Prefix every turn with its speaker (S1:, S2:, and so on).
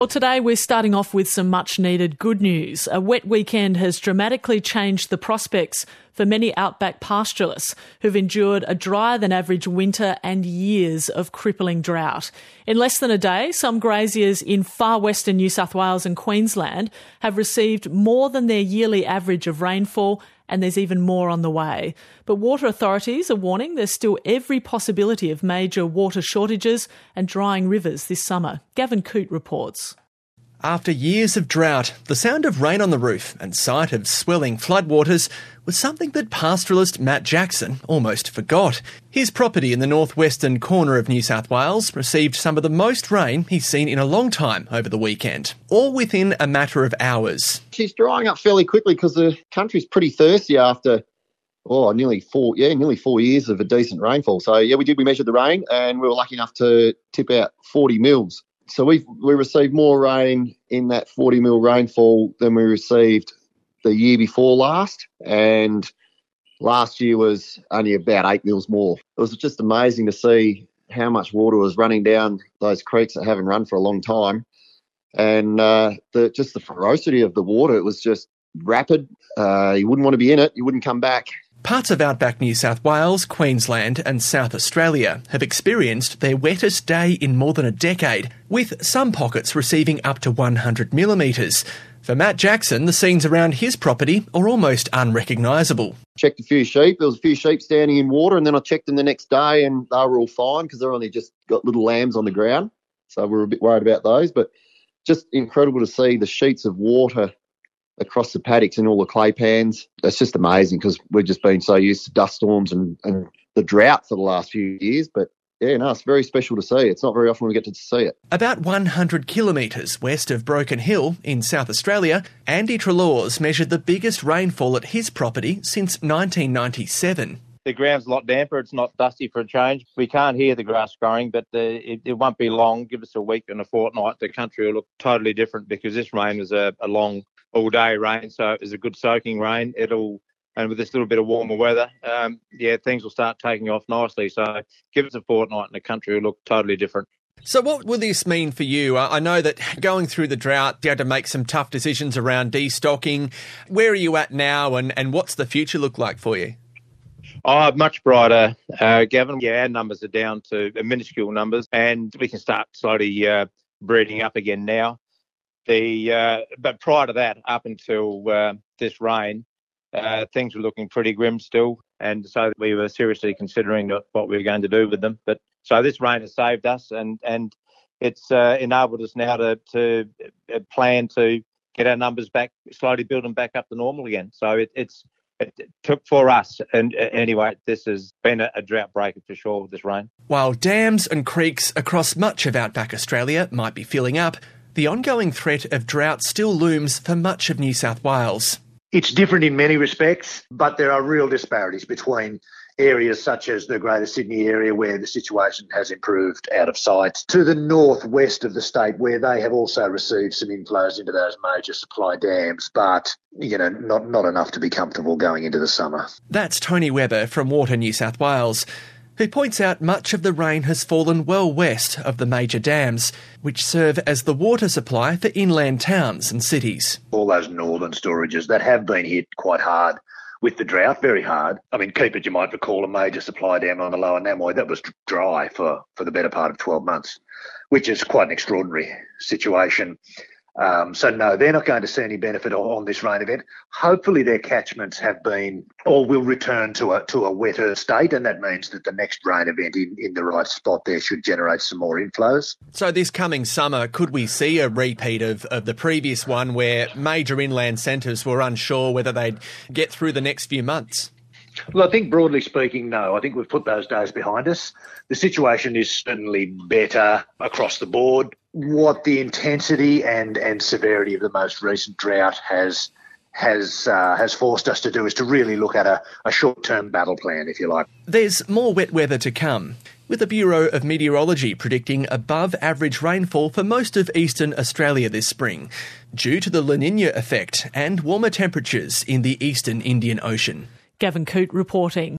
S1: Well, today we're starting off with some much-needed good news. A wet weekend has dramatically changed the prospects for many outback pastoralists who've endured a drier-than-average winter and years of crippling drought. In less than a day, some graziers in far western New South Wales and Queensland have received more than their yearly average of rainfall, and there's even more on the way. But water authorities are warning there's still every possibility of major water shortages and drying rivers this summer. Gavin Coote reports.
S2: After years of drought, the sound of rain on the roof and sight of swelling floodwaters was something that pastoralist Matt Jackson almost forgot. His property in the northwestern corner of New South Wales received some of the most rain he's seen in a long time over the weekend, all within a matter of hours.
S3: She's drying up fairly quickly because the country's pretty thirsty after nearly 4 years of a decent rainfall. So, we measured the rain and we were lucky enough to tip out 40 mils. So we received more rain in that 40 mil rainfall than we received the year before last, and last year was only about 8 mils more. It was just amazing to see how much water was running down those creeks that haven't run for a long time, and the ferocity of the water. It was just rapid. You wouldn't want to be in it. You wouldn't come back.
S2: Parts of outback New South Wales, Queensland and South Australia have experienced their wettest day in more than a decade, with some pockets receiving up to 100 millimetres. For Matt Jackson, the scenes around his property are almost unrecognisable.
S3: Checked a few sheep. There was a few sheep standing in water, and then I checked them the next day and they were all fine because they're only just got little lambs on the ground. So we were a bit worried about those. But just incredible to see the sheets of water across the paddocks and all the clay pans. It's just amazing because we've just been so used to dust storms and the drought for the last few years. But it's very special to see. It's not very often we get to see it.
S2: About 100 kilometres west of Broken Hill in South Australia, Andy Trelaws measured the biggest rainfall at his property since 1997.
S4: The ground's a lot damper. It's not dusty for a change. We can't hear the grass growing, but it won't be long. Give us a week and a fortnight. The country will look totally different because this rain was a long all-day rain, so it was a good soaking rain. And with this little bit of warmer weather, things will start taking off nicely. So give us a fortnight and the country will look totally different.
S2: So what will this mean for you? I know that going through the drought, you had to make some tough decisions around destocking. Where are you at now and what's the future look like for you?
S4: Oh, much brighter, Gavin. Yeah, our numbers are down to minuscule numbers and we can start slowly breeding up again now. But prior to that, up until this rain, things were looking pretty grim still, and so we were seriously considering what we were going to do with them. But so this rain has saved us, and it's enabled us now to plan to get our numbers back, slowly build them back up to normal again. So it took for us, and anyway, this has been a drought breaker for sure with this rain.
S2: While dams and creeks across much of outback Australia might be filling up, the ongoing threat of drought still looms for much of New South Wales.
S5: It's different in many respects, but there are real disparities between areas such as the Greater Sydney area where the situation has improved out of sight to the northwest of the state where they have also received some inflows into those major supply dams, but not enough to be comfortable going into the summer.
S2: That's Tony Webber from Water New South Wales, who points out much of the rain has fallen well west of the major dams, which serve as the water supply for inland towns and cities.
S5: All those northern storages that have been hit quite hard with the drought, very hard. I mean, Keepit, you might recall, a major supply dam on the Lower Namoi that was dry for the better part of 12 months, which is quite an extraordinary situation. So no, they're not going to see any benefit on this rain event. Hopefully their catchments have been or will return to a wetter state, and that means that the next rain event in the right spot there should generate some more inflows.
S2: So this coming summer, could we see a repeat of the previous one where major inland centres were unsure whether they'd get through the next few months?
S5: Well, I think broadly speaking, no. I think we've put those days behind us. The situation is certainly better across the board. What the intensity and severity of the most recent drought has forced us to do is to really look at a short-term battle plan, if you like.
S2: There's more wet weather to come, with the Bureau of Meteorology predicting above-average rainfall for most of eastern Australia this spring, due to the La Niña effect and warmer temperatures in the eastern Indian Ocean.
S1: Gavin Coote reporting.